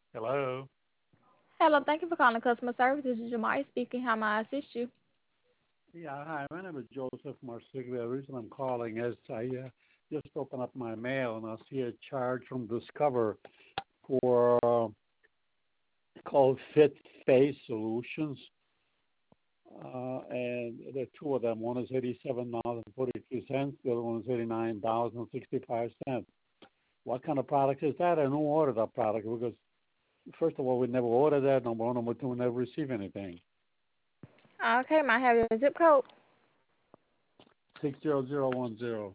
Hello. Hello, thank you for calling customer service. This is Jemai speaking. How may I assist you? Yeah, hi. My name is Joseph Marsiglia. The reason I'm calling is I just opened up my mail and I see a charge from Discover for called Fit Face Solutions, and there are two of them. One is $87.42. The other one is $89.65. What kind of product is that? And who ordered that product? Because first of all, we never ordered that. Number one, number two, we never received anything. Okay, might I have your zip code? 60010.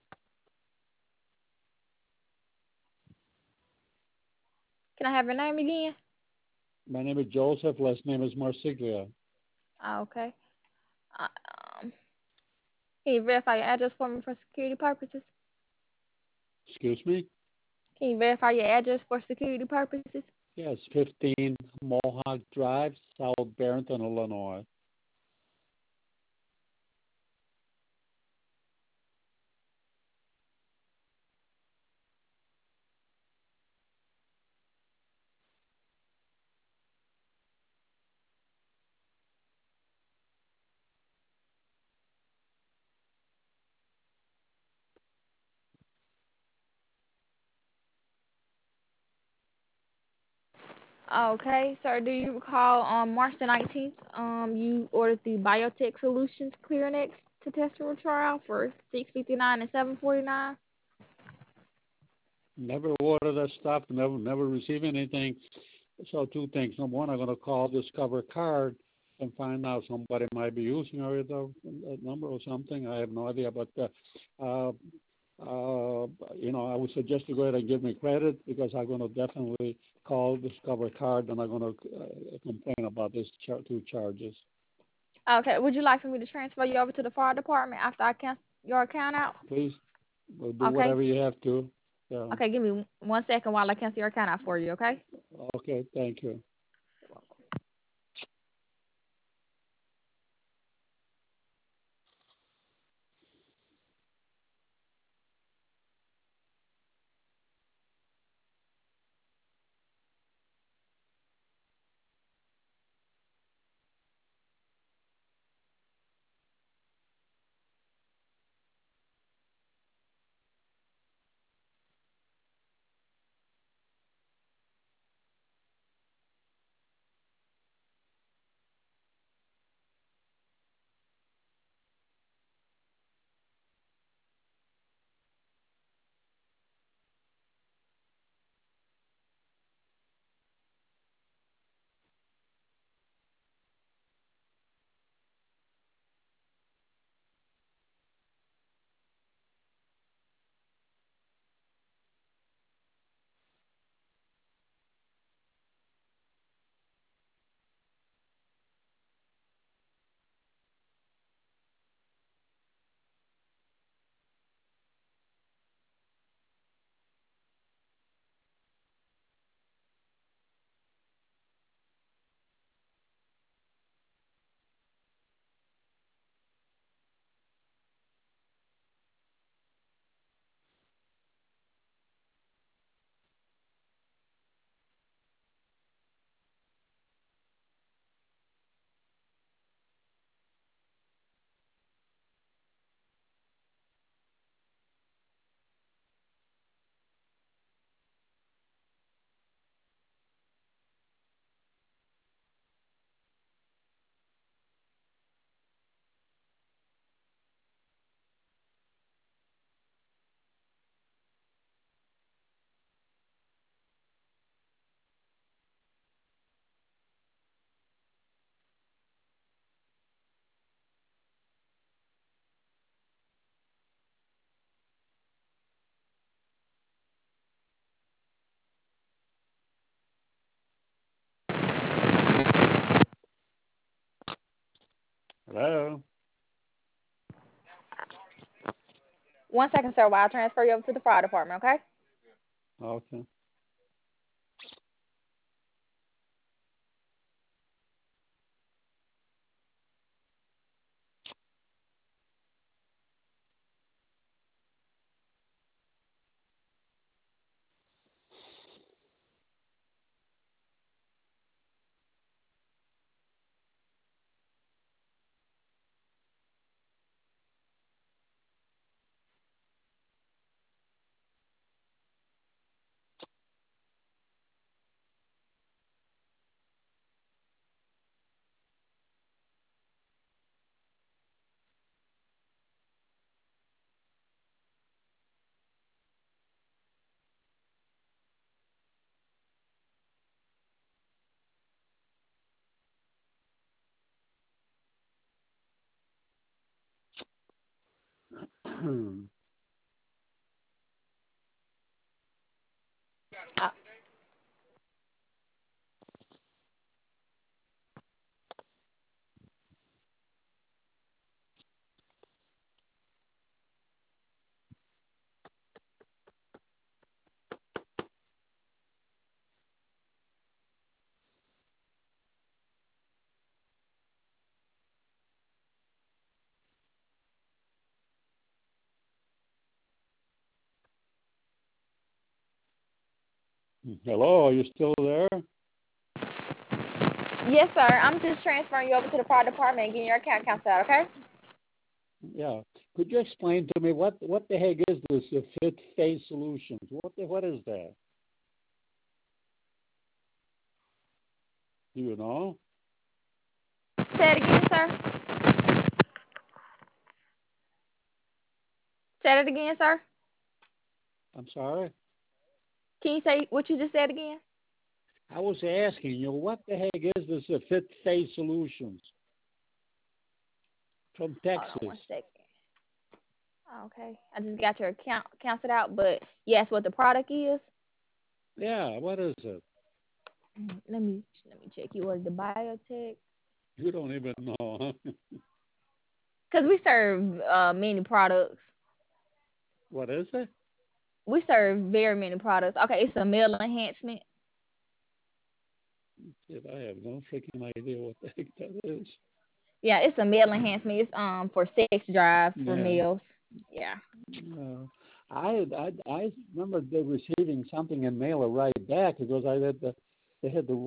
Can I have your name again? My name is Joseph. Last name is Marsiglia. Okay. Uh, Um, can you verify your address for me for security purposes? Excuse me? Can you verify your address for security purposes? Yes, 15 Mohawk Drive, South Barrington, Illinois. Okay, sir. Do you recall on March the 19th, you ordered the Biotech Solutions ClearNex to test or trial for 659 and 749? Never ordered that stuff, never received anything. So two things. Number one, I'm going to call Discover Card and find out somebody might be using a number or something. I have no idea, but uh, I would suggest to go ahead and give me credit because I'm going to definitely call Discover Card and I'm going to complain about these two charges. Okay, would you like for me to transfer you over to the fire department after I cancel your account out? Please do Okay. whatever you have to. Yeah. Okay, give me 1 second while I cancel your account out for you, okay? Okay. Thank you. Hello. 1 second, sir, while I transfer you over to the fire department, okay? Okay. Uh, Hello, are you still there? yes, sir. I'm just transferring you over to the product department and getting your account counted out, okay? Yeah. Could you explain to me what the heck is this Fit Phase Solutions? What is that? Do you know? Say it again, sir. Say it again, sir. I'm sorry. Can you say what you just said again? I was asking you what the heck is this Fit Phase Solutions from Hold on Texas? one second. Okay. I just got your account counted out, but you asked what the product is? Yeah. What is it? Let me check. You ordered the biotech. You don't even know, huh? Because we serve many products. What is it? We serve very many products. Okay, it's a meal enhancement. Shit, I have no freaking idea what the heck that is. Yeah, it's a meal enhancement. It's for sex drive for Yeah. males. Yeah. I remember they receiving something in mail right back because they had the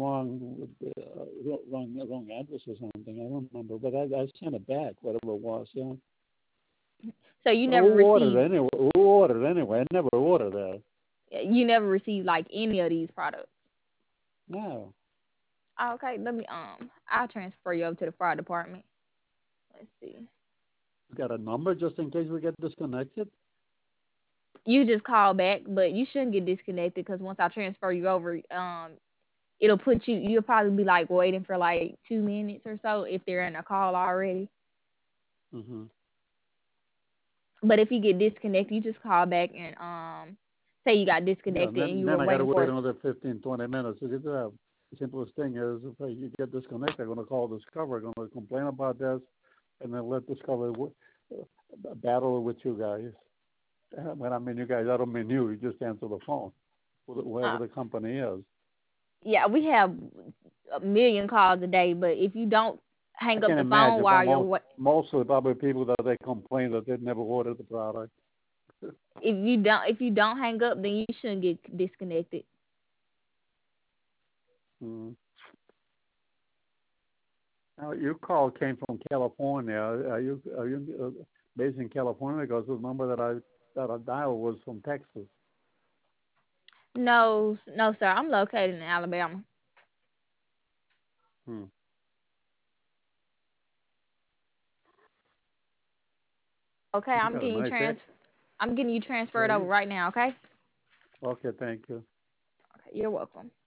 wrong address or something. I don't remember, but I sent it back, whatever it was. Yeah. So you But never who ordered received anyway? Who ordered anyway? I never ordered that. like any of these products. No. Oh, okay, I'll transfer you over to the fire department. Let's see. You got a number just in case we get disconnected? You just call back, but you shouldn't get disconnected because once I transfer you over, it'll put you. You'll probably be like waiting for like 2 minutes or so if they're in a call already. Mm-hmm. But if you get disconnected, you just call back and say you got Yeah, and disconnected and you then were I got to waiting wait for. another 15, 20 minutes. The simplest thing is if you get disconnected, I'm going to call Discover. I'm going to complain about this, and then let Discover battle with you guys. When I mean you guys, I don't mean you. You just answer the phone, whoever Uh, the company is. yeah, we have a million calls a day, but if you don't I hang up can the phone imagine, but while you're mostly probably people that they complain that they never ordered the product. if you don't hang up, then you shouldn't get disconnected. Mm. Now, your call came from California. Are you based in California? Because the number that I dialed was from Texas. No, no, sir. I'm located in Alabama. Hmm. Okay, You got a nice accent. I'm getting you Yeah, transferred over right now. Okay. okay, thank you. Okay, you're welcome.